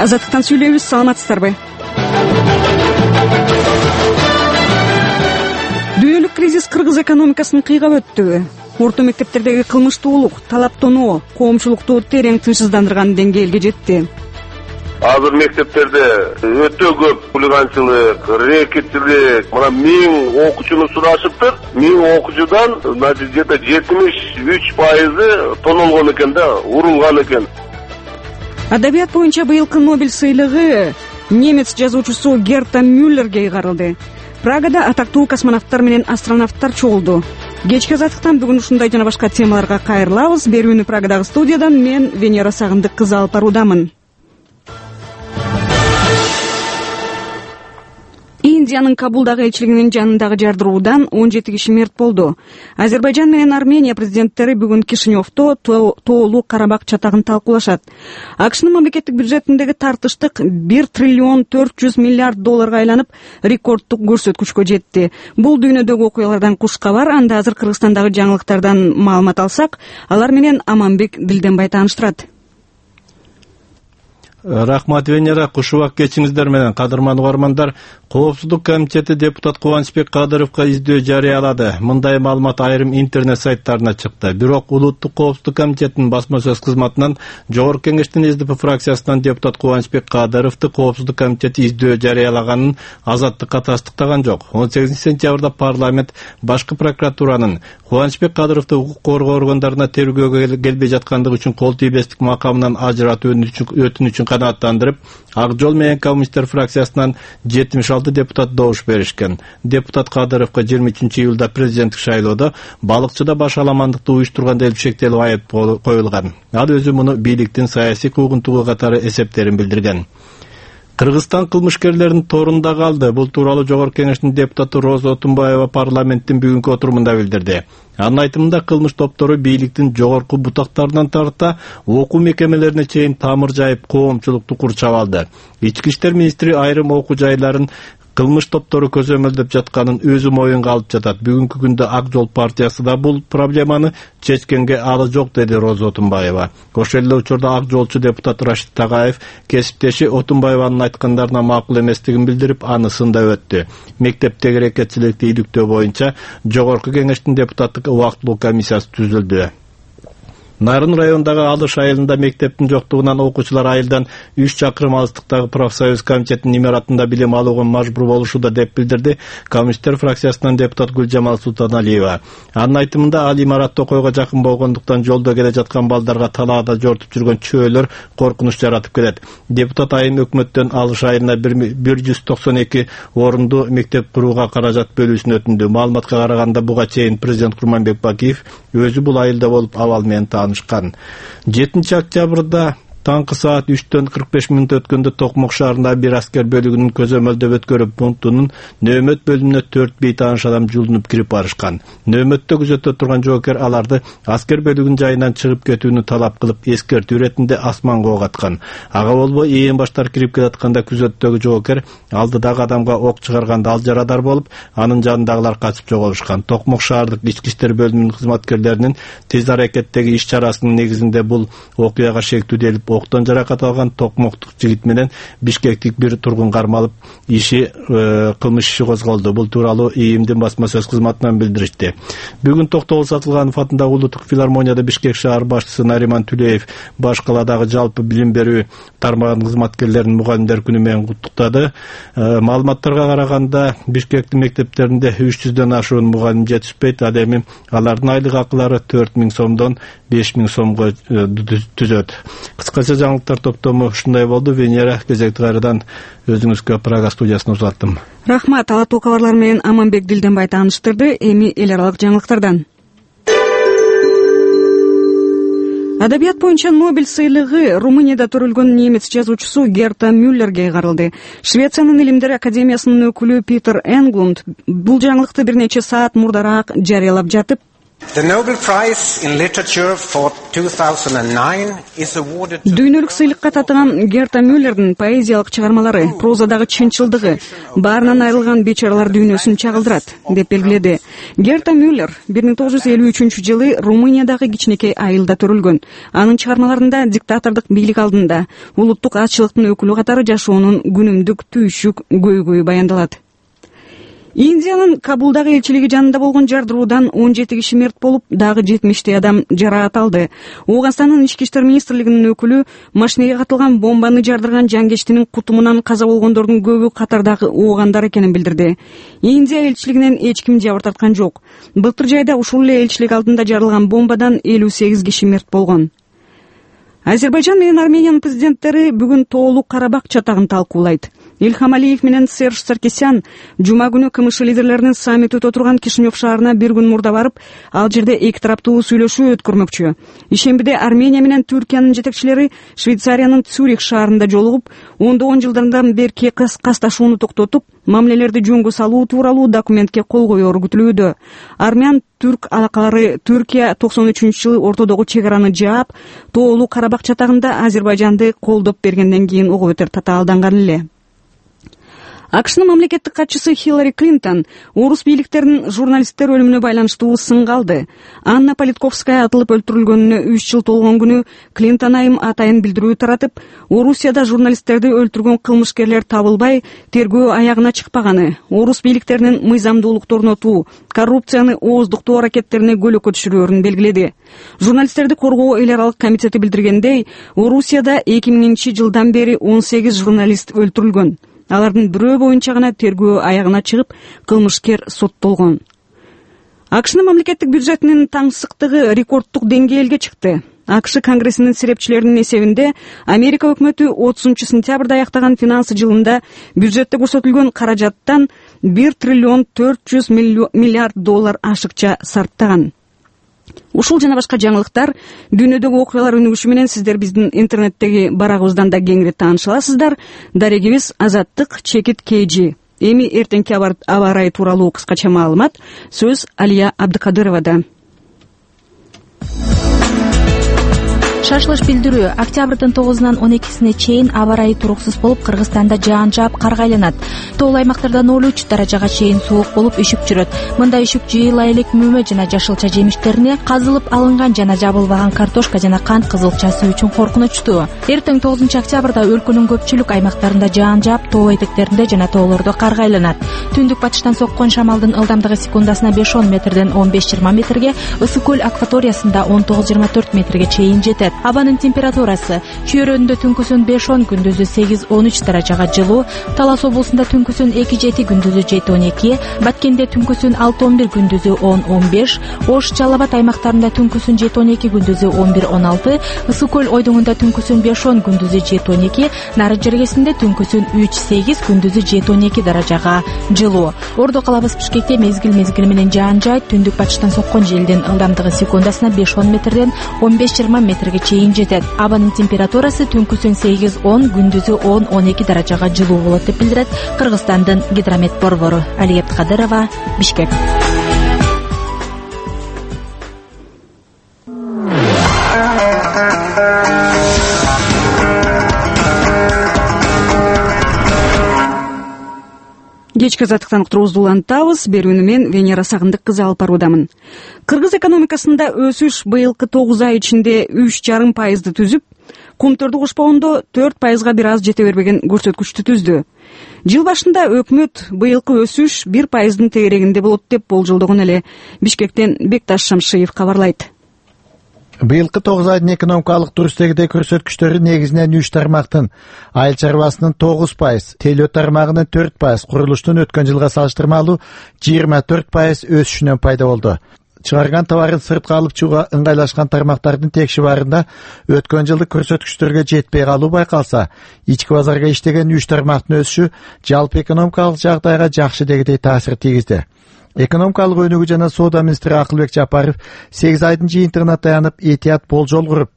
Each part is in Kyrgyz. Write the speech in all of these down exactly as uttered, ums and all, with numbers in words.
Азаттыктан сүйлөйбүз, саламатсыздарбы? Дүйнөлүк кризис кыргыз экономикасын кыйгап өттү. Орто мектептердеги кылмыштуулук, талаптонуу коомчулукту терең тынчсыздандырган деңгээлге жетти. Азыр мектептерде өтө көп хулиганчылык, рэкетчилик, мына миң окуучуну сурашыптыр. миң окуучудан где-то жетимиш үч пайызы тонолгон экен да, урулган экен. Адабият боюнча быйылкы Нобель сыйлыгы немец жазуучусу Герта Мюллерге ыйгарылды. Прагада атактуу космонавттар менен астронавттар чогулду. Кечки азаттыктан бүгүн ушундай жана башка темаларга кайрылабыз. Берүүнү Прагадагы студиядан мен Венера Сагындык кызы алып баруудамын. Индиянын Кабулдагы элчилигинин жанындагы жардыруудан он жети киши мерт болду. Азербайжан менен Армения президенттери бүгүн Кишиневдо Тоолуу Карабак чатагын талкуулашат. АКШнын мамлекеттик бюджетиндеги тартыштык бир триллион төрт жүз миллиард долларга айланып, рекорддук көрсөткүчкө жетти. Бул дүйнөдөгү окуялардан куш кабар. Анда азыр Кыргызстандагы жаңылыктардан маалымат алсак, алар менен Аманбек Дилденбай тааныштырат. Рахмат, Венера, кушубак кечиңиздер менен, кадырман угармандар. Коопсуздук комитети депутат Кубанычбек Кадыровго издөө жарыялады. Мындай маалымат айрым интернет сайттарына чыкты. Бирок Улуттук коопсуздук комитетинин басма сөз кызматынан Жогорку Кеңештин СДП фракциясынан депутат Кубанычбек Кадыровду коопсуздук комитети издөө жарыялаганын Азаттыкка тастыктаган жок. он сегизинчи сентябрда парламент башкы прокуратуранын Кубанычбек Кадыровду укук коргоо органдарына тергөөгө келбей жаткандыгы үчүн кол тийбестик макамынан ажыратуу өтүнүчүн канааттандырып, Ак жол менен коммунисттер фракциясынан жетимиш алты депутат добуш беришкен. Депутат Кадыровго жыйырма үчүнчү июлда президенттик шайлоодо балыкчыда баш аламандыкты уюштурган деп шектелип айып коюлган. Ал өзү муну бийликтин саясий куугунтугу катары эсептерин билдирген. Кыргызстан кылмышкерлерин торунда калды. Бул тууралуу Жогорку Кеңештин депутаты Роза Отунбаева парламенттин бүгүнкү отурумунда билдирди. Анын айтымында кылмыш топтору бийликтин жогорку бутактарынан тарта окуу мекемелерине чейин тамыр жайып коомчулукту курчап алды. Ички иштер министри айрым окуу жайларын кылмыш топтору көзөмөлдөп жатканын өзү моюнга алып жатат. Бүгүнкү күндө Ак жол партиясы да бул проблеманы чечкенге алы жок, деди Роза Отунбаева. Ошол эле учурда Ак жолчу депутат Рашид Тагаев кесиптеши Отунбаеванын айткандарына макул эместигин билдирип, аны сындап өттү. Мектептеги рекетчиликти иликтөө боюнча Жогорку Кеңештин депутаттык убактылуу комиссиясы түзүлдү. Нарын районундагы Алыш айылында мектептин жоктугунан окуучулар айылдан үч чакырым алыстыктагы профсоюз комитетинин имаратында билим алууга мажбур болушууда деп билдирди коммунисттер фракциясынан депутат Гүлжамал Султаналиева. Анын айтымында ал имарат токойго жакын болгондуктан жолдо келе жаткан балдарга талаада жортуп жүргөн чөөлөр коркунуч жаратып келет. Депутат айым өкмөттөн Алыш айылына бир жүз токсон эки орунду мектеп курууга каражат бөлүүсүн өтүндү. Маалыматка караганда буга чейин президент Курманбек Бакиев өзү бул айылда болуп абал менен жетинчи октябрда таңкы саат үчтөн кырк беш мүнөт өткөндө Токмок шаарында бир аскер бөлүгүнүн көзөмөлдөп өткөрүп пунктунун нөөмөт бөлүмүнө төрт бейтааныш адам жулунуп кирип барышкан. Нөөмөттө күзөттө турган жоокер аларды аскер бөлүгүнүн жайынан чыгып кетүүнү талап кылып, эскертүү иретинде асманга ок аткан. Ага болбой ээн баштар кирип келатканда күзөттөгү жоокер алдыдагы адамга ок чыгарганда ал жарадар болуп, анын жанындагылар качып жоголушкан. Токмок шаардык ички иштер бөлүмүнүн кызматкерлеринин тез аракеттеги иш чарасынын негизинде бул окуяга шектүү делип октон жаракат алган токмоктук жигит менен бишкектик бир тургун кармалып, иши э, кылмыш иши козголду. Бул тууралуу ИИМдин басма сөз кызматынан билдиришти. Бүгүн Токтогул Сатылганов атындагы Улуттук филармонияда Бишкек шаар башчысы Нариман Түлеев баш каладагы жалпы билим берүү тармагынын кызматкерлерин мугалимдер күнү менен куттуктады. Э, маалыматтарга караганда Бишкектин мектептеринде үч жүздөн ашуун мугалим жетишпейт. Ал эми алардын айлык акылары төрт миң сомдон беш миң сомго түзөт. Кыскача жаңылыктар топтому ушундай болду. Венера, кезекти кайрадан өзүңүзгө Прага студиясына узаттым. Рахмат, алаттуу кабарлар менен Аманбек Дилденбай тааныштырды. Эми эл аралык жаңылыктардан. Адабият боюнча Нобель сыйлыгы Румынияда төрөлгөн немец жазуучусу Герта Мюллерге ыйгарылды. Швециянын илимдер академиясынын өкүлү Питер Энглунд бул жаңылыкты бир нече саат мурдараак жарыялап жатып, Дүйнөлүк сыйлыкка татыган Герта Мюллердин поэзиялык чыгармалары, прозадагы чынчылдыгы баарынан айрылган бечаралар дүйнөсүн чагылдырат, деп белгиледи. Герта Мюллер бир миң тогуз жүз элүү үчүнчү жылы Румыниядагы кичинекей айылда төрөлгөн. Анын чыгармаларында диктатордук бийлик алдында улуттук азчылыктын өкүлү катары жашоонун күнүмдүк түйшүк көйгөйү баяндалат. Индиянын Кабулдагы элчилиги жанында болгон жардыруудан он жети киши мерт болуп, дагы жетимиштей адам жараат алды. Ооганстандын ички иштер министрлигинин өкүлү машинеге катылган бомбаны жардырган жангечтинин кутумунан каза болгондордун көбү катардагы оогандар экенин билдирди. Индия элчилигинен эч ким жабыр тарткан жок. Былтыр жайда ушул эле элчилик алдында жарылган бомбадан элүү сегиз киши мерт болгон. Азербайжан менен Армениянын президенттери бүгүн Тоолук Карабак чатагын талкуулайт. Ильхам Алиев менен Серж Саркисян жума күнү КМШ лидерлеринин саммити өтө турган Кишинев шаарына бир күн мурда барып, ал жерде эки тараптуу сүйлөшүү өткөрмөкчү. Ишембиде Армения менен Түркиянын жетекчилери Швейцариянын Цюрих шаарында жолугуп, ондогон жылдардан берки касташууну токтотуп, мамилелерди жөнгө салуу тууралуу документке кол коёру күтүлүүдө. Армян-Түрк алакалары Түркия токсон үчүнчү жылы ортодогу чек араны жаап, Тоолук Карабак чатагында Азербайжанды колдоп бергенден кийин ого бетер татаалданган эле. АКШнын мамлекеттик катчысы Хиллари Клинтон орус бийликтеринин журналисттер өлүмүнө байланыштуу сынга алды. Анна Политковская атылып өлтүрүлгөнүнө үч жыл толгон күнү Клинтон айым атайын билдирүү таратып, Орусияда журналисттерди өлтүргөн кылмышкерлер табылбай, тергөө аягына чыкпаганы, орус бийликтеринин мыйзамдуулукту орнотуу, коррупцияны ооздуктоо аракеттерине көлөкө түшүрөөрүн белгиледи. Журналисттерди коргоо эл аралык комитети билдиргендей, Орусияда эки миңинчи жылдан бери он сегиз журналист өлтүрүлгөн. Алардын бирөө боюнча гана тергөө аягына чыгып, кылмышкер соттолгон. АКШнын мамлекеттик бюджетинин таңсыктыгы рекордтук деңгээлге чыкты. АКШ Конгрессинин серепчилеринин эсебинде Америка өкмөтү отузунчу сентябрда аяктаган финансы жылында бюджетте көрсөтүлгөн каражаттан бир триллион төрт жүз миллиард доллар ашыкча сарптаган. Ушул жана башка жаңылыктар, дүйнөдөгү окуялар өнүгүшү менен сиздер биздин интернеттеги барагыбыздан да кеңири тааныша аласыздар. Дарегибиз Азаттык Чекит Кейжи. Эми эртеңки аба ырайы тууралуу кыскача маалымат. Сөз Алия Абдыкадыровада. Шашылыш билдирүү октябрдын тогузунан он экисине чейин аба ырайы туруксуз болуп, Кыргызстанда жаан жаап, кар айланат. Тоол аймактарда ноль үч даражага чейин суук болуп, үшүк жүрөт. Мындай үшүк жыйыла элек мөмө жана жашылча жемиштерине, казылып алынган жана жабылбаган картошка жана кант кызылчасы үчүн коркунучтуу. Эртең тогузунчу октябрда өлкөнүн көпчүлүк аймактарында жаан жаап, тоо этектеринде жана тоолордо кар айланат. Түндүк батыштан соккон шамалдын ылдамдыгы секундасына беш он метрден он беш жыйырма метрге, Ысык көл акваториясында он тогуз жыйырма төрт метрге чейин жетет. Абанын температурасы: Чүйөрөндө түнкүсүн беш он, күндүзү сегиз он үч даражага жылуу, Талас облусунда түнкүсүн эки жети, күндүзү жети он эки, Баткенде түнкүсүн алты он бир, күндүзү он он беш, Ош, Жалал Абад аймактарында түнкүсүн жети он эки, күндүзү он бир он алты, Ысык көл ойдуңунда түнкүсүн беш он, күндүзү жети он эки, Нары жергесинде түнкүсүн үч сегиз, күндүзү жети он эки даражага жылуу. Ордо калабыз Бишкекте мезгил мезгили менен жаан жаайт. Түндүк батыштан соккон желдин ылдамдыгы секундасына беш он метрден он беш жыйырма метрге чейин жетет. Абанын температурасы түнкүсүн сегиз он, күндүзү он он эки даражага жылуу болот деп билдирет Кыргызстандын гидромет борбору. Алия Абдыкадырова, Бишкек. Кечки азаттыктан уктуруубузду улантабыз. Берүүнү мен Венера Сагындык кызы алып баруудамын. Кыргыз экономикасында өсүш быйылкы тогуз ай ичинде үч жарым пайызды түзүп, кумтөрдү кошпогондо төрт пайызга бир аз жете бербеген көрсөткүчтү түздү. Жыл башында өкмөт быйылкы өсүш бир пайыздын тегерегинде болот деп болжолдогон эле. Бишкектен Бекташ Шамшиев кабарлайт. Быйылкы тогуз айдын экономикалык турустегиде көрсөткүчтөрү негизинен үч тармактын: айыл чарбасынын тогуз пайыз, тейлөө тармагынын төрт пайыз, курулуштун өткөн жылга салыштырмалуу жыйырма төрт пайыз өсүшүнөн пайда болду. Чыгарган товарын сыртка алып чыгууга ыңгайлашкан тармактардын текши барында өткөн жылдык көрсөткүчтөргө жетпей калуу байкалса, ички базарга иштеген үч тармактын өсүшү жалпы экономикалык жагдайга жакшы дегидей таасир тийгизди. Экономикалык өнүгүү жана соода министри Акылбек Жапаров сегиз айдын жыйынтыгына таянып этият болжол куруп,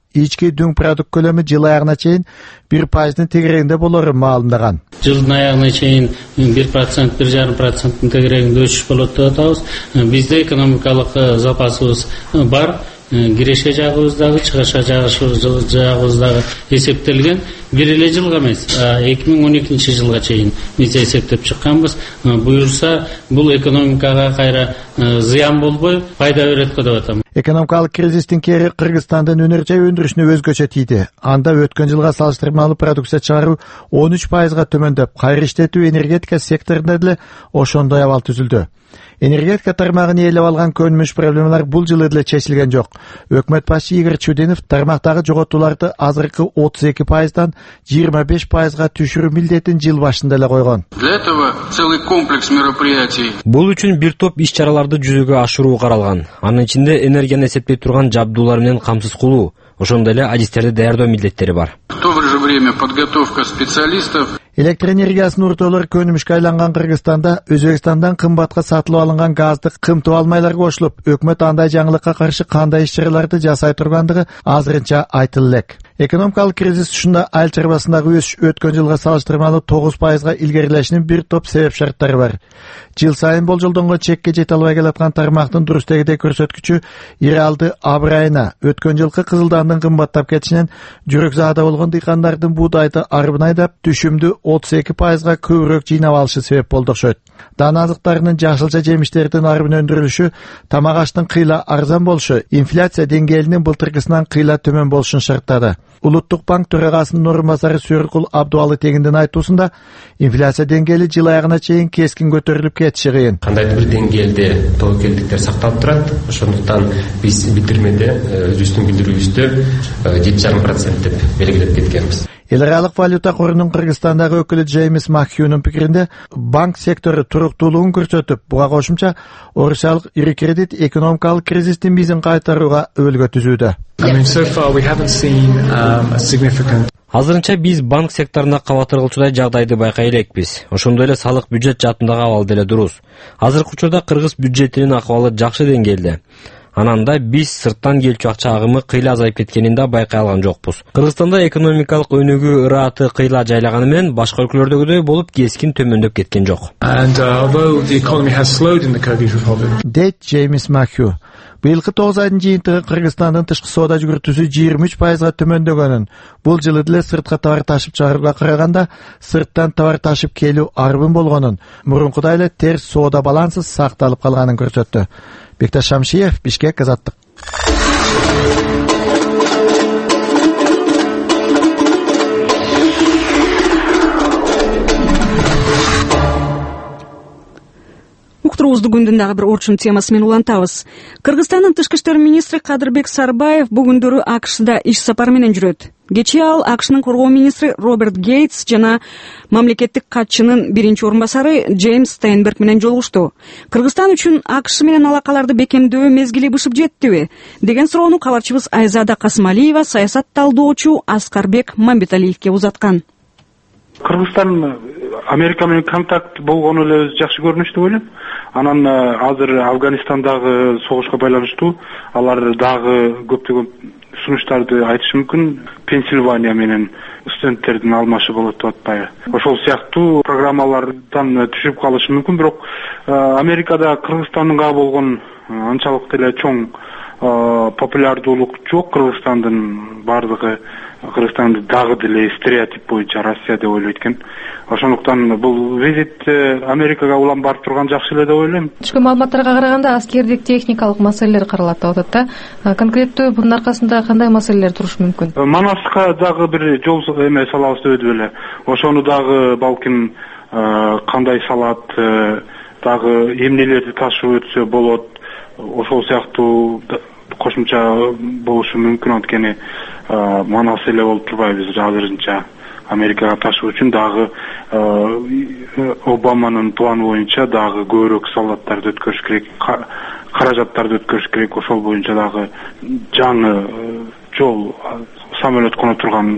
ички дүң продукт көлөмү жыл аягына чейин бир пайыздын тегерегинде болорун маалымдаган. Жылдын аягына чейин бир процент, бир жарым проценттин тегерегинде өсүш болот деп атабыз. Бизде экономикалык запасыбыз бар. Киреше жагыбыздагы, чыгыша жагыбыздагы эсептелген бир эле жылга эмес, эки миң он экинчи жылга чейин биз эсептеп чыкканбыз. Буюрса, бул экономикага кайра зыян болбой, пайда берет деп атам. Экономикалык кризистин кери Кыргызстандын өнөр жай өндүрүшүнө өзгөчө тийди. Анда өткөн жылга салыштырмалуу продукция чыгаруу он үч пайызга төмөндөп, кайра иштетүү энергетика секторунда деле ошондой абал түзүлдү. Энергетика тармагын ээлеп алган көнүмүш проблемалар бул жылы деле чечилген жок. Өкмөт башчы Игорь Чудинов тармактагы жоготууларды азыркы отуз эки пайыздан жыйырма беш пайызга түшүрүү милдетин жыл башында эле койгон. Для этого целый комплекс мероприятий. Бул үчүн бир топ иш-чараларды жүзөгө ашыруу каралган. Анын ичинде энергияны эсептей турган жабдуулар менен камсыз кылуу, ошондой эле адистерди даярдоо милдеттери бар. В то же время подготовка специалистов. Электр энергиясын уртоолор көнүмүшкө айланган Кыргызстанда Өзбекстандан кымбатка сатылып алынган газды кымтып алмайлар кошулуп, өкмөт андай жаңылыкка каршы кандай иш-чараларды жасай тургандыгы азырынча айтылы элек. Экономикалык кризис ушунда айыл чарбасындагы өсүш өткөн жылга салыштырмалуу тогуз пайызга илгерилешинин бир топ себеп шарттары бар. Жыл сайын болжолдонгон чекке жете албай келаткан тармактын туруш дегидей көрсөткүчү иралды абыр айына өткөн жылкы кызылдандын кымбаттап кетишинен жүрөк заада болгон дыйкандардын буудайды арбын айдап түшүмдү отуз эки пайызга көбүрөөк жыйнап алышы себеп болду окшойт. Дан азыктарынын жашылча жемиштердин арбын өндүрүлүшү, тамак аштын кыйла арзан болушу, инфляция деңгээлинин былтыркысынан кыйла төмөн болушун шарттады. Улуттук банк төрагасынын орун басары Сүйөркул Абдуалы Тегиндин айтуусунда, инфляция деңгээли жыл аягына чейин кескин көтөрүлүп кетиши кыйын. Кандайдыр бир деңгээлде тобокелдиктер сакталып турат. Ошондуктан биз билдирмеде өзүбүздүн билдирүүбүздө жети жарым процент деп белгилеп кеткенбиз. Эл аралык валюта корунун Кыргызстандагы өкүлү Джеймс Макхьюнун пикиринде, банк сектору туруктуулугун көрсөтүп, буга кошумча Орусиялык ири кредит экономикалык кризистин бизин кайтарууга өбөлгө түзүүдө. Азырынча биз банк секторуна кабатыр кылчудай жагдайды байкай элекпиз. Ошондой эле салык бюджет жаатындагы абал деле дурус. Азыркы учурда кыргыз бюджетинин акыбалы жакшы деңгээлде. Ананда биз сырттан келчү акча агымы кыйла азайып кеткенин да байкай алган жокпуз. Кыргызстанда экономикалык өнүгүү ырааты кыйла жайлаганы менен башка өлкөлөрдөгүдөй болуп кескин төмөндөп кеткен жок. Дейт Джеймс Макхью. Быйылкы тогуз айдын жыйынтыгы Кыргызстандын тышкы соода жүгүртүүсү жыйырма үч пайызга төмөндөгөнүн, бул жылы деле сыртка товар ташып чыгарууга караганда сырттан товар ташып келүү арбын болгонун, мурункудай эле терс соода балансы сакталып калганын көрсөттү. Бекташ Шамшиев, Бишкек, Азаттык. Уктуруубузду күндүн дагы бир орчун темасы менен улантабыз. Кыргызстандын тышкы иштер министри Кадырбек Сарбаев бүгүндөрү АКШда иш сапары менен жүрөт. Кечээ ал АКШнын коргоо министри Роберт Гейтс жана мамлекеттик катчынын биринчи орун басары Джеймс Стейнберг менен жолугушту. Кыргызстан үчүн АКШ менен алакаларды бекемдөө мезгили бышып жеттиби деген суроону кабарчыбыз Айзада Касымалиева саясат талдоочу Аскарбек Мамбеталиевке узаткан. Кыргызстан Америка менен контакт болгону эле өзү жакшы көрүнүш деп ойлойм. Анан азыр Афганистандагы согушка байланыштуу алар дагы көптөгөн сунуштарды айтышы мүмкүн. Пенсильвания менен студенттердин алмашы болот деп атпайбы. Ошол сыяктуу программалардан түшүп калышы мүмкүн, бирок Америкада Кыргызстанга болгон анчалык деле чоң популярдуулук жок. Кыргызстандын бардыгы Кыргызстанды дагы деле стереотип боюнча Россия деп ойлойт экен. Ошондуктан бул визит Америкага улам барып турган жакшы эле деп ойлойм. Түшкөн маалыматтарга караганда аскердик техникалык маселелер каралат деп атат да. Конкреттүү бунун аркасында кандай маселелер турушу мүмкүн? Манаска дагы бир жол эме салабыз деп беле. Ошону дагы балким кандай салат, дагы эмнелерди ташып өтсө болот. Ошол сыяктуу кошумча болушу мүмкүн, анткени Манас эле болуп турбайбыз азырынча. Америкага ташуу үчүн дагы Обаманын планы боюнча дагы көбүрөөк салаттарды өткөрүш керек, каражаттарды өткөрүш керек. Ошол боюнча дагы жаңы жол, самолет коно турган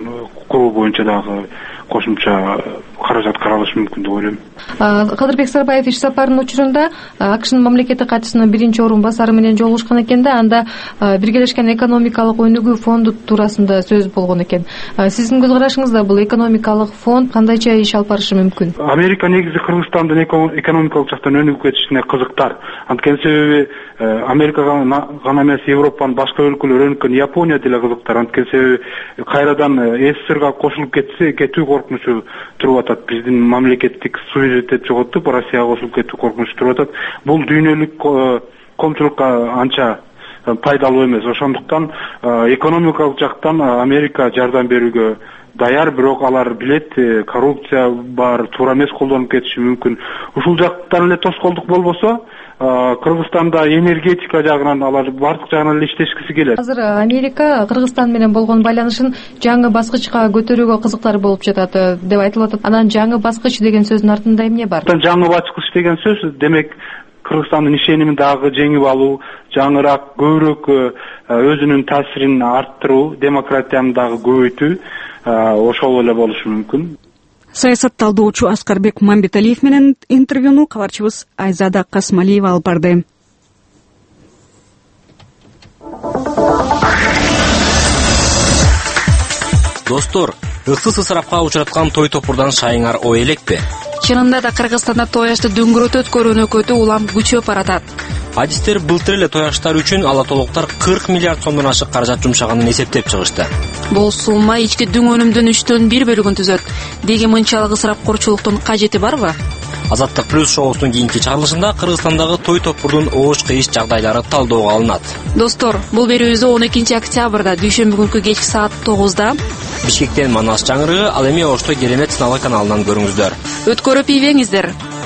куруу боюнча дагы кошумча каражат каралышы мүмкүн деп ойлойм. Кадырбек Сарбаев иш сапарынын учурунда АКШнын мамлекеттик катчысынын биринчи орун басары менен жолугушкан экен да, анда Биргелешкен экономикалык өнүгүү фонду туурасында сөз болгон экен. Сиздин көз карашыңызда бул экономикалык фонд кандайча иш алып барышы мүмкүн? Америка негизи Кыргызстандын экономикалык жактан өнүгүп кетишине кызыктар. Анткени себеби Америкага гана эмес, Европанын башка өлкөлөрү өнүккөн Япония деле кызыктар. Анткени себеби кайрадан СССРга кошулуп кетсе, кетүү коркунучу туруп атат. Биздин мамлекеттик суверенитет жоготуп, Россияга кошулуп кетүү коркунучу туруп атат. Бул дүйнөлүк коомчулукка анча пайдалуу эмес. Ошондуктан экономикалык жактан Америка жардам берүүгө даяр, бирок алар билет, коррупция бар, туура эмес колдонуп кетиши мүмкүн. Ушул жактан эле тоскоолдук болбосо, Кыргызстанда энергетика жагынан алар бардык жагынан эле иштешкиси келет. Азыр Америка Кыргызстан менен болгон байланышын жаңы баскычка көтөрүүгө кызыктар болуп жатат деп айтылып атат. Анан жаңы баскыч деген сөздүн артында эмне бар? Жаңы баскыч деген сөз демек Кыргызстандын ишенимин дагы жеңип алуу, жаңыраак, көбүрөөк өзүнүн таасирин арттыруу, демократияны дагы көбөйтүү, ошол эле болушу мүмкүн. Саясат талдоочу Аскарбек Мамбеталиев менен интервьюну кабарчыбыз Айзада Касмалиева алып барды. Достор, ысыс ысырапка учраткан той топурдан шайыңар ой элекпи? Чынында да Кыргызстанда той ашты дүңгүрөтөт көрөнөкөтү улам күчөп баратат. Адистер былтыр эле той аштар үчүн ала толуктар кырк миллиард сомдон ашык каражат жумшаганын эсептеп чыгышты. Бул сумма ички дүң өнүмдүн үчтөн бир бөлүгүн түзөт. Деги мынчалык ысырапкорчулуктун кажети барбы? Азаттык плюс шоусунун кийинки чыгарылышында Кыргызстандагы той топурдун оош кыйыш жагдайлары талдоого алынат. Достор, бул берүүбүздү он экинчи октябрда дүйшөмбү күнкү кечки саат тогузда Бишкектен Манас чаңырыгы, ал эми Ошто Керемет сыналгы каналынан көрүңүздөр. Өткөрүп ийбеңиздер.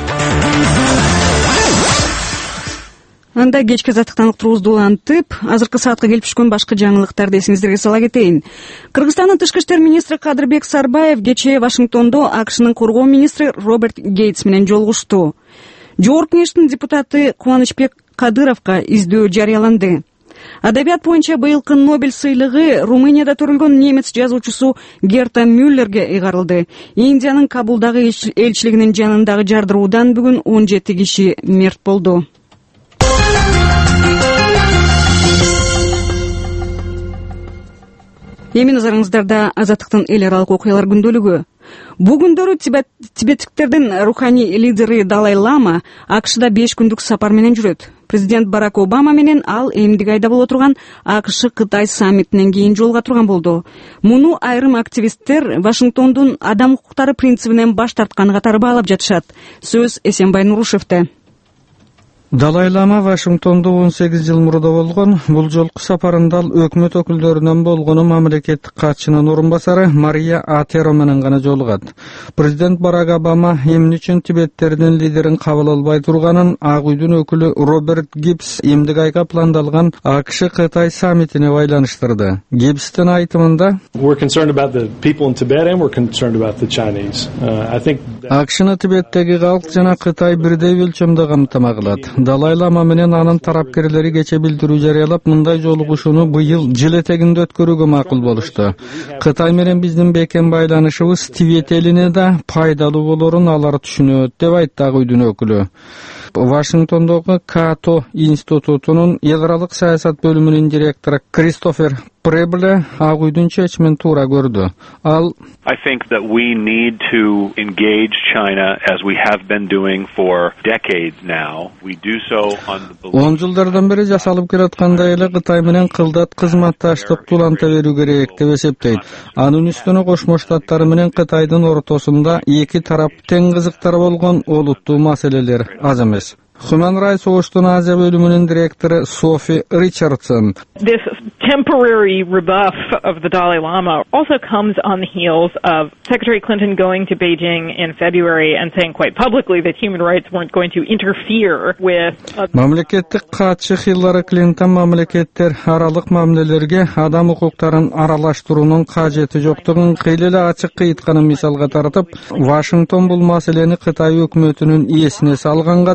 Анда кечки азаттыктан уктуруубузду улантып, азыркы саатка келип түшкөн башкы жаңылыктарды эсиңиздерге сала кетейин. Кыргызстандын тышкы иштер министри Кадырбек Сарбаев кечээ Вашингтондо АКШнын коргоо министри Роберт Гейтс менен жолугушту. Жогорку кеңештин депутаты Кубанычбек Кадыровго издөө жарыяланды. Адабият боюнча быйылкы Нобель сыйлыгы Румынияда төрөлгөн немец жазуучусу Герта Мюллерге ыйгарылды. Индиянын Кабулдагы элчилигинин жанындагы жардыруудан бүгүн он жети киши мерт болду. Эми назарыңыздарда азаттыктын эл аралык окуялар күндөлүгү. Бүгүндөрү тибеттиктердин руханий лидери Далай Лама АКШда беш күндүк сапар менен жүрөт. Президент Барак Обама менен ал эмдиги айда боло турган АКШ-Кытай саммитинен кийин жолуга турган болду. Муну айрым активисттер Вашингтондун адам укуктары принцибинен баш тартканы катары баалап жатышат. Сөз Эсенбай Нурушевте. Далай Лама Вашингтондо он сегиз жыл мурда болгон. Бул жолку сапарында ал өкмөт өкүлдөрүнөн болгону мамлекеттик катчынын орун басары Мария Атеро менен гана жолугат. Президент Барак Обама эмне үчүн тибеттердин лидерин кабыл албай турганын Ак үйдүн өкүлү Роберт Гибс эмдиги айга пландалган АКШ-Кытай саммитине байланыштырды. Гибстин айтымында АКШны Тибеттеги калк жана Кытай бирдей өлчөмдө камтама кылат. Далай Лама менен анын тарапкерлери кече билдирүү жарыялап, мындай жолугушууну быйыл жыл этегинде өткөрүүгө макул болушту. Кытай менен биздин бекем байланышыбыз Тибет элине да пайдалуу болорун алар түшүнөт, деп айтты Ак үйдүн өкүлү. Вашингтондогу Като институтунун эл аралык саясат бөлүмүнүн директору Кристофер Пребле Ак үйдүн чечимин туура көрдү. Ал I think that we need to engage China as we have been doing for decades now. We do so on the belief. он жылдардан бери жасалып келаткандай эле Кытай менен кылдат кызматташтык уланта берүү керек деп эсептейт. Анын үстүнө Кошмо Штаттар менен Кытайдын ортосунда эки тарап тең кызыктар болгон олуттуу маселелер аз эмес. Human Rights Watch'тун Азия бөлүмүнүн директору Софи Ричардсон. This temporary rebuff of the Dalai Lama also comes on the heels of Secretary Clinton going to Beijing in February and saying quite publicly that human rights weren't going to interfere with Мамлекеттик катчы Хиллари Клинтон мамлекеттер аралык мамилелерге адам укуктарын аралаштыруунун кажети жоктугун кыйла ачык айтканын мисалга тартып, Вашингтон бул маселени Кытай өкмөтүнүн эсине салганга деле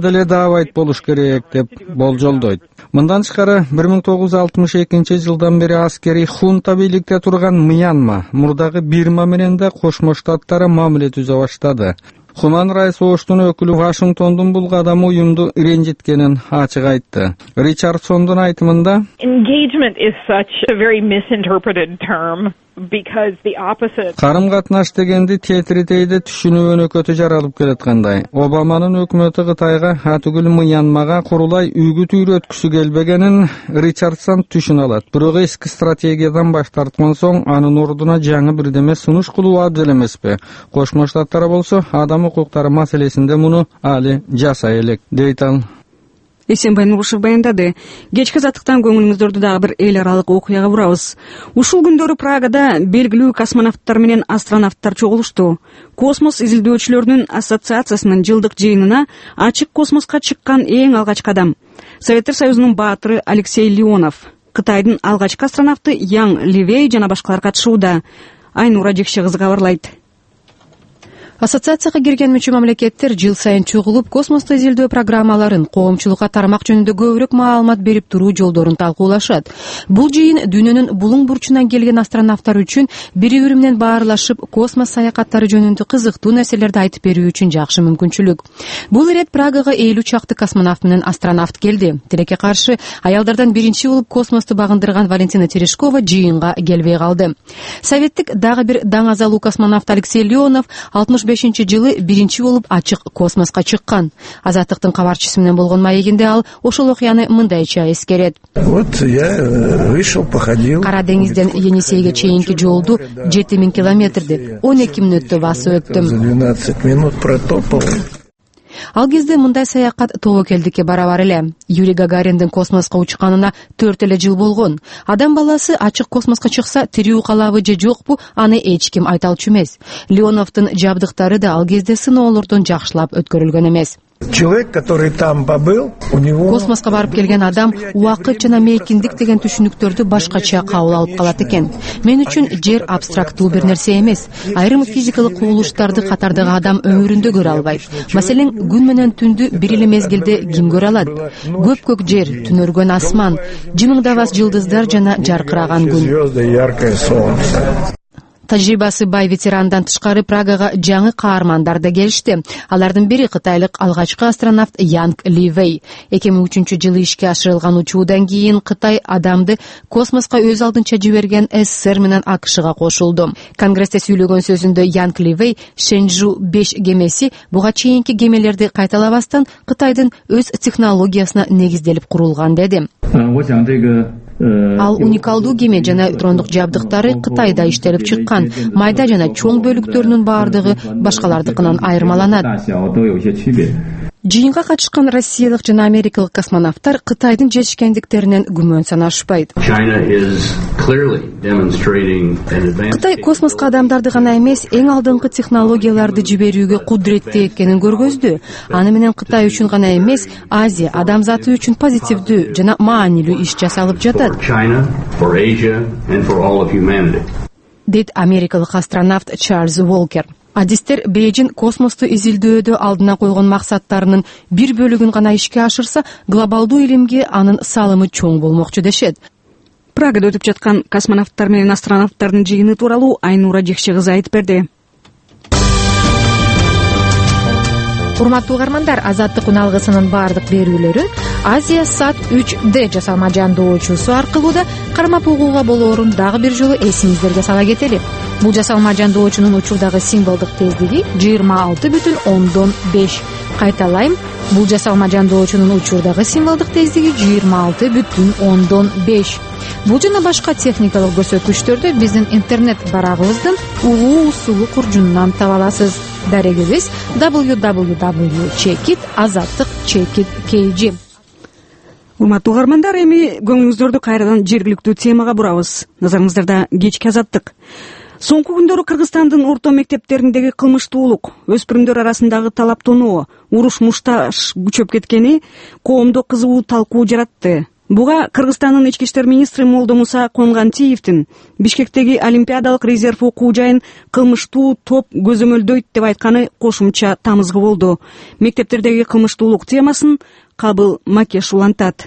терабайт болуш керек деп болжолдойт. Мындан тышкары бир миң тогуз жүз алтымыш экинчи жылдан бери аскерий хунта бийликте турган Мьянма мурдагы Бирма менен да Кошмо Штаттар мамиле түзө баштады. Human Rights Watch'тун өкүлү Вашингтондун бул кадамы уюмду ренжиткенин ачык айтты. Ричардсондун айтымында engagement is such a very misinterpreted term because the opposite. Карым-катнаш дегенди тетиритейде түшүнүү өнөкөтү жаралып келаткандай. Обаманын өкмөтү Кытайга атүгүл Мьянмага курулай үгүт үйрөткүсү келбегенин Ричардсон түшүнө алат. Бирок эски стратегиядан баш тарткан соң анын ордуна жаңы бирдеме сунуш кылуу абдел эмеспи. Кошмо Штаттар болсо адам укуктары маселесинде муну али жасай элек, дейт ал. Эсенбай Нурушев баяндады. Кечки азаттыктан көңүлүңүздөрдү дагы бир эл аралык окуяга бурабыз. Ушул күндөрү Прагада белгилүү космонавттар менен астронавттар чогулушту. Космос изилдөөчүлөрүнүн ассоциациясынын жылдык жыйынына ачык космоска чыккан эң алгачкы адам Советтер Союзунун баатыры Алексей Леонов, Кытайдын алгачкы астронавты Ян Ливей жана башкалар катышууда. Айнура Жекше кызы кабарлайт. Ассоциацияга кирген мүчө мамлекеттер жыл сайын чогулуп космосту изилдөө программаларын, коомчулукка тармак жөнүндө көбүрөөк маалымат берип туруу жолдорун талкуулашат. Бул жыйын дүйнөнүн булуң бурчунан келген астронавттар үчүн бири-бири менен баарлашып, космос саякаттары жөнүндө кызыктуу нерселерди айтып берүү үчүн жакшы мүмкүнчүлүк. Бул ирет Прагага элүү чакты космонавт менен астронавт келди. Тилекке каршы аялдардан биринчи болуп космосту багындырган Валентина Терешкова жыйынга келбей калды. Советтик дагы бир даңазалуу космонавт Алексей Леонов алтымыш бешинчи жылы биринчи болуп ачык космоска чыккан. Азаттыктын кабарчысы менен болгон маегинде ал ошол окуяны мындайча эскерет. Вот я вышел, походил. Кара деңизден Енисейге чейинки жолду жети миң километрди он эки мүнөттө басып өттүм. За двенадцать минут протопал. Ал кезде мындай саякат тобокелдикке барабар эле. Юрий Гагариндин космоско учканына төрт эле жыл болгон. Адам баласы ачык космоско чыкса, тирүү калабы же жокпу, аны эч ким айта алчу эмес. Леоновдун жабдыктары да ал кезде сыноолордон жакшылап өткөрүлгөн эмес. Человек, который там побыл, у него космоско барып келген адам убакыт жана мейкиндик деген түшүнүктөрдү башкача кабыл алып калат экен. Мен үчүн жер абстрактуу бир нерсе эмес. Айрым физикалык кубулуштарды катардагы адам өмүрүндө көрө албайт. Маселен, күн менен түндү бир эле мезгилде ким көрө алат? Көк-көк жер, түнөргөн асман, жымыңдабас жылдыздар жана жаркыраган күн. Тажрыйбасы бай ветерандан тышкары Прагага жаңы каармандар да келишти. Алардын бири кытайлык алгачкы астронавт Янг Ливей. эки миң үчүнчү жылы ишке ашырылган учуудан кийин Кытай адамды космоска өз алдынча жиберген СССР менен АКШга кошулду. Конгрессте сүйлөгөн сөзүндө Янг Ливей Шэньчжу беш кемеси буга чейинки кемелерди кайталабастан Кытайдын өз технологиясына негизделип курулган деди. Ал уникалдуу кеме жана электрондук жабдыктары Кытайда иштелип чыккан. Майда жана чоң бөлүктөрүнүн баардыгы башкалардыкынан айырмаланат. Жыйынга катышкан россиялык жана америкалык космонавттар Кытайдын жетишкендиктеринен күмөн санашпайт. Кытай космоска адамдарды гана эмес, эң алдыңкы технологияларды жиберүүгө кудуреттүү экенин көргөздү. Аны менен Кытай үчүн гана эмес, Азия адамзаты үчүн позитивдүү жана маанилүү иш жасалып жатат. Дейт америкалык астронавт Чарльз Уолкер. Адистер Бейжин космосту изилдөөдө алдына койгон максаттарынын бир бөлүгүн гана ишке ашырса, глобалдуу илимге анын салымы чоң болмокчу дешет. Прагада өтүп жаткан космонавттар менен астронавттардын жыйыны тууралуу Айнура Жекше кызы айтып берди. Урматтуу угармандар, Азаттык уналгысынын баардык берүүлөрүн Азия Сат үч Д жасалма жандоочусу аркылуу да кармап угууга болоорун дагы бир жолу эсиңиздерге сала кетели. Бул жасалма жандоочунун учурдагы символдук тездиги жыйырма алты бүтүн ондон беш. Кайталайм, бул жасалма жандоочунун учурдагы символдук тездиги жыйырма алты бүтүн ондон беш. Бул жана башка техникалык көрсөткүчтөрдү биздин интернет барагыбыздын улуу усулу куржунунан таба аласыз. Дарегибиз дабл ю дабл ю дабл ю точка чекит азаттык чекит kg. Урматтуу угармандар, эми көңүлүңүздөрдү кайрадан жергиликтүү темага бурабыз. Назарыңыздарда кечки азаттык. Соңку күндөрү Кыргызстандын орто мектептериндеги кылмыштуулук, өспүрүмдөр арасындагы талаптонуу, уруш мушташ күчөп кеткени коомдо кызуу талкуу жаратты. Буга Кыргызстандын ички иштер министри Молдомуса Конгантиевдин Бишкектеги Олимпиадалык резерв окуу жайын кылмыштуу топ көзөмөлдөйт деп айтканы кошумча тамызгы болду. Мектептердеги кылмыштуулук темасын Кабыл Макеш улантат.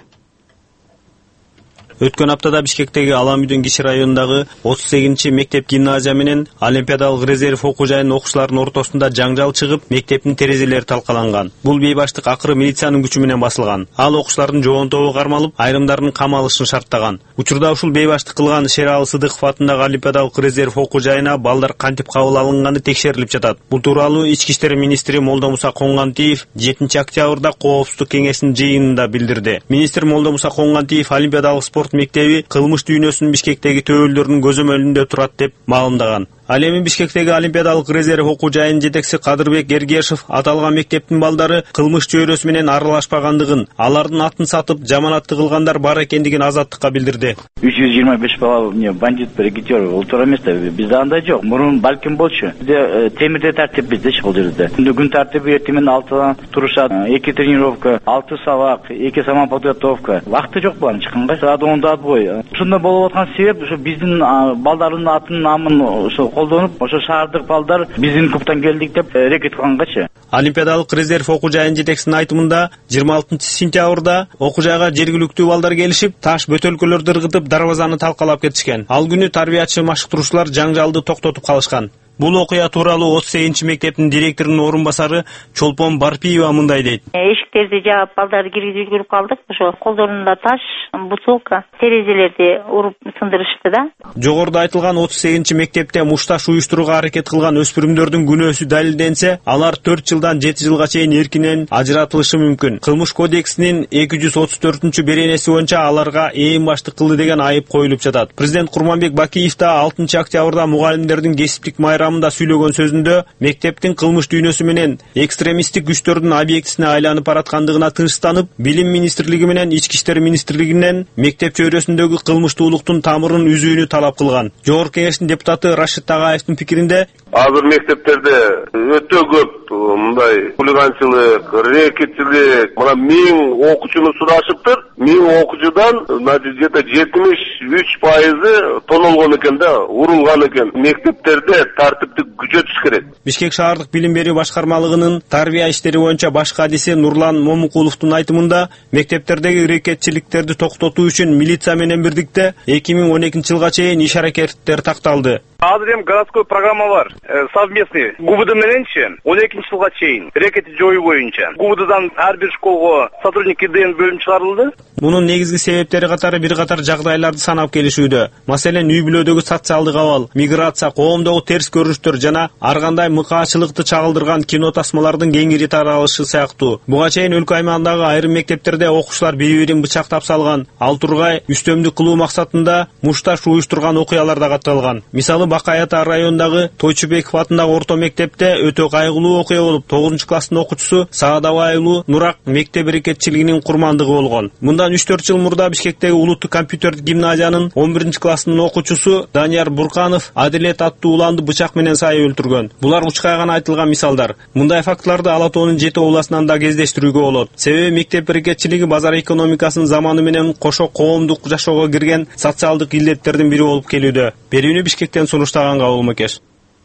Өткөн аптада Бишкектеги Алам үйдөн киши районундагы отуз сегизинчи мектеп гимназия менен Олимпиадалык резерв окуу жайынын окуучуларынын ортосунда жаңжал чыгып, мектептин терезелери талкаланган. Бул бейбаштык акыры милициянын күчү менен басылган. Ал окуучулардын жоонтобу кармалып, айрымдарынын камалышын шарттаган. Учурда ушул бейбаштык кылган Шералы Сыдыков атындагы Олимпиадалык резерв окуу жайына балдар кантип кабыл алынганы текшерилип жатат. Бул тууралуу ички иштер министри Молдомуса Конгантиев жетинчи октябрда Коопсуздук кеңешинин жыйынында билдирди. Министр Молдомуса Конгантиев Олимпиадалык спорт мектеби кылмыш дүйнөсүнүн Бишкектеги төбөлдөрүнүн көзөмөлүндө турат деп маалымдаган. Ал эми Бишкектеги Олимпиадалык резерв окуу жайынын жетекчиси Кадырбек Эргешев аталган мектептин балдары кылмыш чөйрөсү менен аралашпагандыгын, алардын атын сатып, жаманатты кылгандар бар экендигин Азаттыкка билдирди. үч жүз жыйырма беш бала мне бандит, рекетер, ултура эмес да, бизде андай жок. Мурун балким болчу. Бизде темирде тартип бизне бул жерде. Күн тартиби эртең менен алтыдан турушат, эки тренировка, алты сабак, эки самоподготовка. Вакыты жок булардын чыкканга. Саат онда отбой. Ушунда болуп аткан себеп ушу биздин балдардын атын намын ошо колдонуп, ошо шаардык балдар биздин клубтан келдик деп рекет кылгангачы. Олимпиадалык резерв окуу жайынын жетекчисинин айтымында жыйырма алтынчы сентябрда окуу жайга жергиликтүү балдар келишип, таш бөтөлкөлөрдү ыргытып, дарбазаны талкалап кетишкен. Ал күнү тарбиячы машыктыруучулар жаңжалды токтотуп калышкан. Бул окуя тууралуу отуз сегизинчи мектептин директорунун орун басары Чолпон Барпиева мындай дейт. Эшиктерди жаап, балдарды киргизип үлгүрүп калдык. Ошо колдорунда таш, бутылка, терезелерди уруп сындырышты да. Жогоруда айтылган отуз сегизинчи мектепте мушташ уюштурууга аракет кылган өспүрүмдөрдүн күнөөсү далилденсе, алар төрт жылдан жети жылга чейин эркинен ажыратылышы мүмкүн. Кылмыш кодексинин эки жүз отуз төртүнчү беренеси боюнча аларга ээн баштык кылды деген айып коюлуп жатат. Президент Курманбек Бакиев да алтынчы октябрда мугалимдердин кесиптик майрамында сүйлөгөн сөзүндө мектептин кылмыш дүйнөсү менен экстремисттик күчтөрдүн объектисине айланып бараткандыгына тынчтанып, Билим министрлиги менен Ички иштер министрлигинен мектеп чөйрөсүндөгү кылмыштуулуктун тамырын үзүүнү талап кылган. Жогорку кеңештин депутаты Рашид Тагаевдин пикиринде, азыр мектептерде өтө көп мындай хулиганчылык, рекетчилик, мына миң окуучуну сурашыптыр. миң окуучудан где-то жетимиш үч пайызы тонолгон экен да, урулган экен. Мектептерде тартиптик күчөтүш керек. Бишкек шаардык билим берүү башкармалыгынын тарбия иштери боюнча баш кадиси Нурлан Момукуловдун айтымында, мектептердеги рекетчиликтерди токтотуу үчүн милиция менен бирдикте эки миң он экинчи жылга чейин иш аракеттер такталды. Азыр эми городской программа бар, совместный ГУБД мененчи он экинчи жылга чейин рекетти жоюу боюнча. ГУБДдан ар бир школго сотрудник КДН бөлүм чыгарылды. Мунун негизги себептери катары бир катар жагдайларды санап келишүүдө. Маселен, үй бүлөдөгү социалдык абал, миграция, коомдогу терс көрүнүштөр жана ар кандай мыкаачылыкты чагылдырган кино тасмалардын кеңири таралышы сыяктуу. Буга чейин өлкө аймагындагы айрым мектептерде окуучулар бири-бирин бычактап салган, ал тургай үстөмдүк кылуу максатында мушташ уюштурган окуялар да катталган. Мисалы, Бакай Ата районундагы Тойчубеков атындагы орто мектепте өтө кайгылуу окуя болуп, тогузунчу класстын окуучусу Саадабайулуу Нурак мектеп рекетчилигинин курмандыгы болгон. Мындан үч төрт жыл мурда Бишкектеги улуттук компьютердик гимназиянын он биринчи класстын окуучусу Данияр Бурканов Адилет аттуу уланды бычак менен сай өлтүргөн. Булар учкай гана айтылган мисалдар. Мындай фактыларды Ала тоонун жети областынан да кездештирүүгө болот. Себеби мектеп рекетчилиги базар экономикасынын заманы менен кошо коомдук жашоого кирген социалдык илдеттердин бири болуп келүүдө. Берүүнү Бишкектен сунуштаган Кабыл Макеш.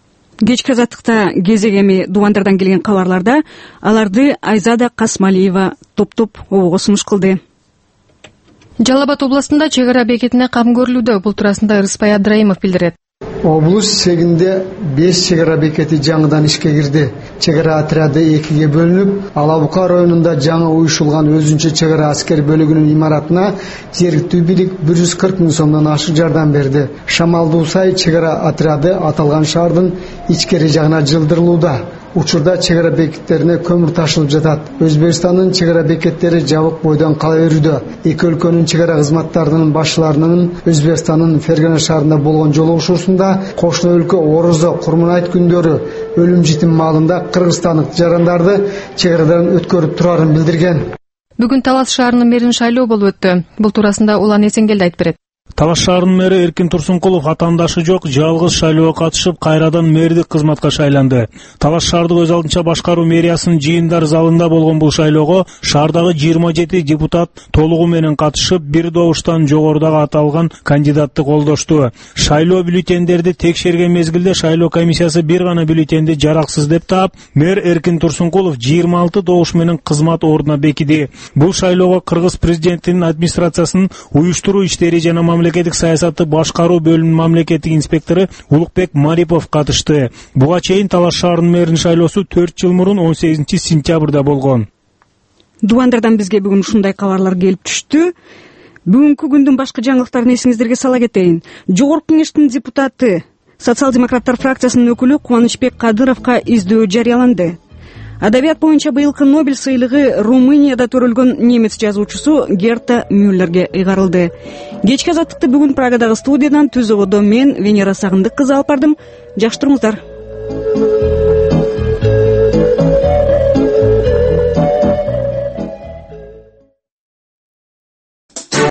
Кечки азаттыкта кезегеми дубандардан келген кабарларда аларды Айзада Касмалиева топтоп обого сунуш кылды. Жалал Абад областында чек ара бекетине кам көрүлүүдө. Бул туурасында Ырыспай Абдрайымов билдирет. Облус сегинде беш чек ара бекети жаңыдан ишке кирди. Чек ара отряды экиге бөлүнүп, Алабука районунда жаңы уюшулган өзүнчө чек ара аскер бөлүгүнүн имаратына жергиликтүү бийлик бир жүз кырк миң сомдон ашык жардам берди. Шамалдуу Сай чек ара отряды аталган шаардын ичкери жагына жылдырылууда. Учурда чек ара бекеттерине көмүр ташылып жатат. Өзбекстандын чек ара бекеттери жабык бойдон кала берүүдө. Эки өлкөнүн чек ара кызматтарынын башчыларынын Өзбекстандын Фергана шаарында болгон жолугушуусунда кошуна өлкө Орозо, Курманайт күндөрү өлүм житим маалында кыргызстандык жарандарды чек арадан өткөрүп турарын билдирген. Бүгүн Талас шаарынын мэрин шайлоо болуп өттү. Бул туурасында Улан Эсенгелди айтып берет. Талаш шаарынын мэри Эркин Турсункулов атаандашы жок жалгыз шайлоого катышып кайрадан мэрдик кызматка шайланды. Талаш шаардык өз алдынча башкаруу мэриясынын жыйындар залында болгон бул шайлоого шаардагы жыйырма жети депутат толугу менен катышып, бир добуштан жогорудагы аталган кандидатты колдошту. Шайлоо бюллетендерди текшерген мезгилде шайлоо комиссиясы бир гана бюллетенди жараксыз деп таап, мэр Эркин Турсункулов жыйырма алты добуш менен кызмат ордуна бекиди. Бул шайлоого кыргыз президентинин администрациясынын уюштуруу иштери жана мамлекеттик саясатты башкаруу бөлүмүнүн мамлекеттик инспектору Улукбек Марипов катышты. Буга чейин Талаш шаарынын мэринин шайлоосу төрт жыл мурун он сегизинчи сентябрда болгон. Дубандардан бизге бүгүн ушундай кабарлар келип түштү. Бүгүнкү күндүн башкы жаңылыктарын эсиңиздерге сала кетейин. Жогорку кеңештин депутаты, социал-демократтар фракциясынын өкүлү Кубанычбек Кадыровго издөө жарыяланды. Адабият боюнча быйылкы Нобель сыйлыгы Румынияда төрөлгөн немец жазуучусу Герта Мюллерге ыйгарылды. Кечки азаттыкты бүгүн Прагадагы студиядан түз ободо мен Венера Сагындык кызы алып бардым. Жакшы туруңуздар.